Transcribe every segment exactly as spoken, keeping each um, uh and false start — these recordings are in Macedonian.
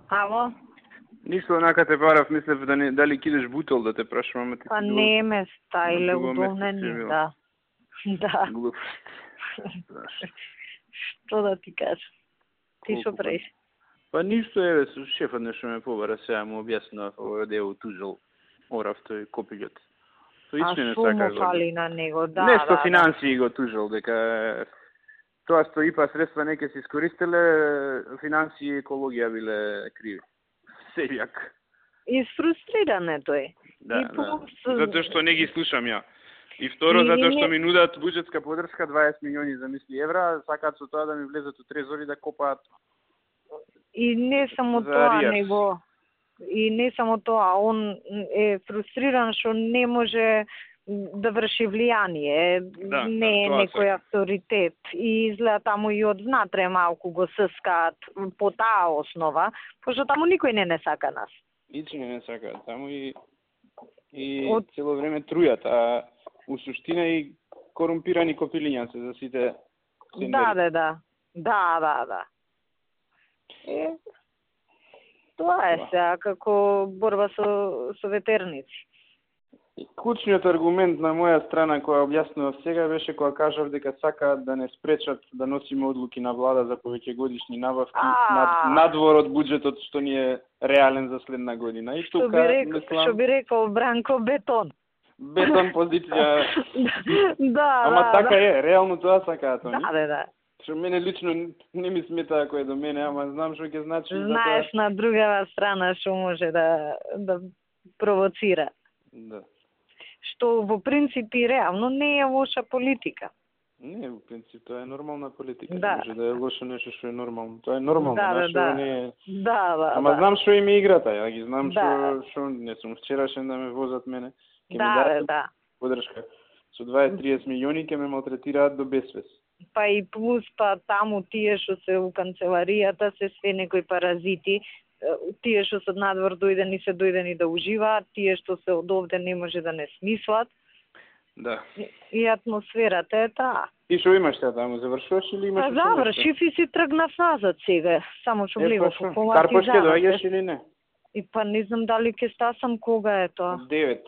Ало? Ништо онака те барав, мислев да не, дали кидеш бутол да те прашувам, ама ти Па си не ме стајле друго место удобнени, си бил. да. Да. Глуп. Зашто? Што да ти кажам? Ти Колку што правиш? Па ништо, еве, со шефот нешто ме побара, сега му објаснува овој дело тужел Орав тој Копилјот. Тој А ични не што сака му го. фали на него? Да, Нешто да, финансии го тужел, дека тоа што ИПА средства не ќе се искористеле, финансии и екологија биле криви. Сејак. Изфрустриран е тој. Да, И да. плюс... Затоа што не ги слушам ја. И второ, И затоа не- што ми нудат буџетска подршка дваесет милиони замисли евра, сакаат со тоа да ми влезат у трезори да копаат. И не само За тоа, Ариас. него и не само тоа, он е фрустриран што не може да врши влијание, Да, не е да, тоа некој сакам. авторитет и изгледа таму и од внатре малку го сскаат по таа основа, пошто таму никој не не сака нас. Ични не сакаат таму и и Од- цело време трујат, а у суштина и корумпирани копилиња се за сите сендери. Да, да, да. Да, да, да. Е, тоа е Тоа. сега како борба со со ветерници. Клучниот аргумент на моја страна која објаснував сега беше кога кажав дека сакаат да не спречат да носиме одлуки на влада за повеќегодишни набавки А. над, надвор од буџетот што ни е реален за следна година. И Што би тука рекол, мислам што би рекол Бранко Бетон. бетон позиција. Да, Ама да, така да. е, реално тоа сакаат они. Да, да, да. Што мене лично не ми смета ако е до мене, ама знам што ќе значи за Знаеш тоа. на другава страна што може да да провоцира. Да. Што во принцип и реално не е лоша политика. Не, во принцип тоа е нормална политика. Да. Не може да е лошо нешто што е нормално. Тоа е нормално, Да, да, нашо да. не е. Да, да, Ама да. знам што им е играта, ја ги знам што Да. што не сум вчерашен да ме возат мене. Ќе ми Да, дадат да, да. подршка. Со дваесет до триесет милиони ќе ме малтретираат до безвес. Па и плюс па таму тие што се у канцеларијата се све некои паразити, е, тие што се од надвор дојдени се дојдени да уживаат, тие што се од овде не може да не смислат. Да. И, и атмосферата е таа. И што имаш таа таму, завршуваш или имаш? Па уште нешто? завршив и си тргнав назад сега, само што Е, па влегов што? во Карпош ќе доаѓаш коматизација. или не? И па не знам дали ќе стасам кога е тоа. Од девет.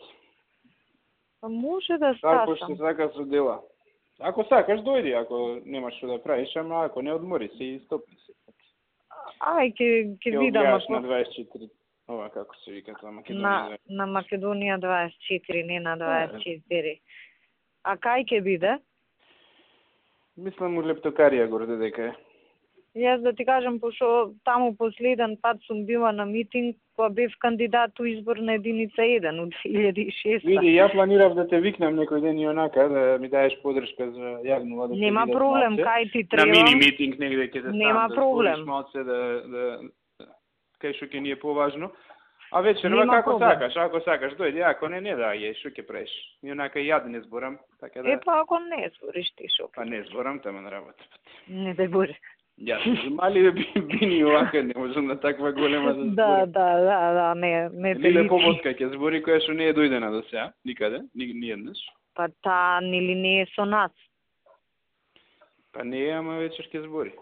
Па може да Карпош стасам. се сака со дела. Ако сакаш дојди, ако немаш што да правиш, ама ако не одмори се и стопни се. Ај ќе ќе Ќе видам огледаш ако на дваесет и четири. Ова како се вика тоа Македонија. на на Македонија дваесет и четири, не на дваесет и четири. А кај ќе биде? Мислам у Лептокарија горде дека е. Јас да ти кажам, пошто таму последен пат сум била на митинг, кога бев кандидат у изборна единица еден од две илјади и шеста. Види, ја планирав да те викнам некој ден и онака, да ми даеш подршка за јавно да те Нема видат проблем, малце. кај ти На требам. мини митинг негде ќе те Нема ставам да проблем. збориш малце да да кај што ќе ни е поважно. А вечерва Нема како проблем. сакаш, ако сакаш дојди, ако не не доаѓај, што ќе правиш? И онака и јад не зборам, така да. Е па ако не збориш ти шо? Па не зборам тама на работа. Не дај Боже. Јас мали да би бини овака, не можам на таква голема да зборам. Да, да, да, да, не, не те Лиле личи. Поботка ќе збори која што не е дојдена до сега, никаде, ни, ни еднаш. Па таа нели не е со нас. Па не е, ама вечер ќе збори.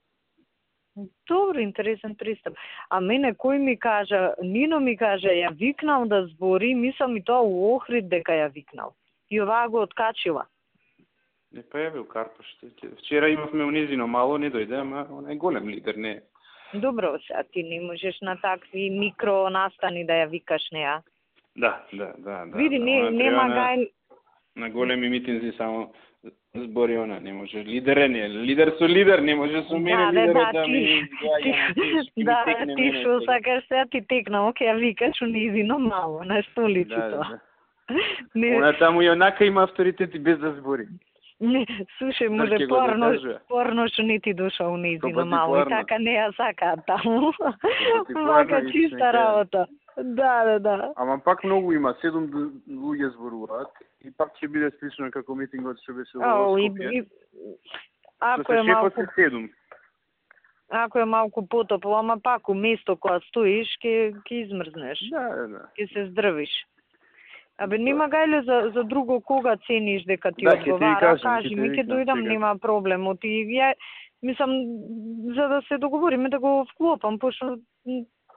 Добро, интересен пристап. А мене кој ми кажа, Нино ми кажа, ја викнал да збори, мислам и тоа у Охрид дека ја викнал. И оваа го откачила. Не па ја бил Карпош. Вчера имавме унизино мало, не дојде, ама он е голем лидер, не е. Добро, сега ти не можеш на такви микро настани да ја викаш неа. Да, да, да. да Види, да, не, она нема треба на, гај... на големи митинзи само збори она, не може. Лидер е не, лидер со лидер, не може со мене Да, да, лидерот да, да ми ти, доаѓа, ти, ќе ми да, текне ти мене што сега. сакаш сега ти текнал, ќе ја викаш унизино мало, на што личи Да, тоа? да. Не, Она таму и онака има авторитет и без да збори. не, слушај, може ќе го порно, докажува. порно што не ти доша унизино Стопати мало, и порно. така не ја сакаат таму. Стопати порно Мака и чиста нека- работа. Да, да, да. Ама пак многу има, седум ду- луѓе зборуваат и пак ќе биде слично како митингот што беше во Ау, и, Скопје. и, Што ако се е малку, шефот се седум. ако е малку потопло, ама пак у место кога стоиш, ќе ќе измрзнеш, Да, да. ќе се здрвиш. Абе, нема гајле за, за друго кога цениш дека ти Да, ќе ти одговара, кажам, кажи ќе ми, ти ќе викнам дојдам, сега. нема проблем. Оти ја, мислам, за да се договориме да го вклопам, пошто м,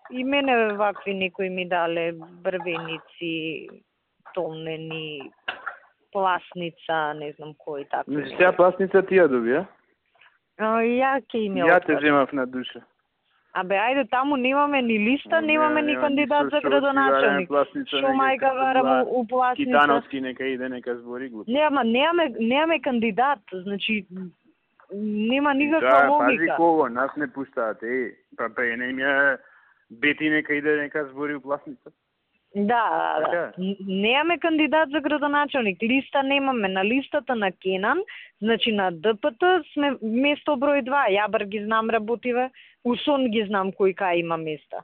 И мене вакви некои ми дале брвеници, томнени, пласница, не знам кој така. Значи, сега пласница ти ја доби, а? Ја ќе им ја Ја те земав на душа. Абе, ајде, таму немаме ни листа, немаме ни кандидат за градоначелник. Шо мајка варам у пласница? Китановски нека иде, нека збори глупо. Нема, немаме, немаме кандидат, значи нема никаква да, логика. Да, пази кого, нас не пуштаат, е, па па не ми Бети нека иде, нека збори у пласница. Да, да, да. Немаме кандидат за градоначелник, листа немаме. На листата на Кенан, значи на ДПТ сме место број два. Ја бар ги знам работиве, у сон ги знам кој кај има места.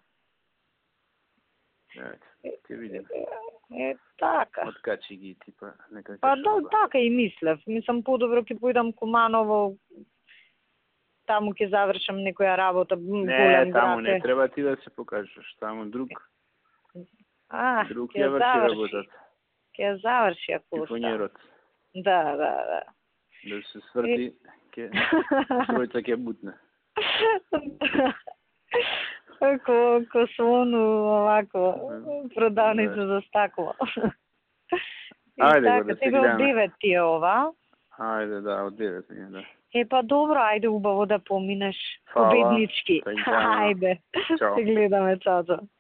Е, ќе видим. Е, така. Откачи ги типа нека. Па да, така и мислев. Мислам подобро ќе појдам Куманово, таму ќе завршам некоја работа, голем град. Не, таму не треба ти да се покажеш, таму друг. А, друг ќе заврши. Ќе заврши ако Тифонерот. Да, да, да. Да се сврти, ќе тројца ќе бутне. Ко, ко сону, овако, продавница за стакло. Ајде го да се гледаме. Од девет ти е ова. Ајде, да, од девет ми е, да. Е, па добро, ајде убаво да поминеш Фала. победнички. Ајде, се гледаме, чао, чао.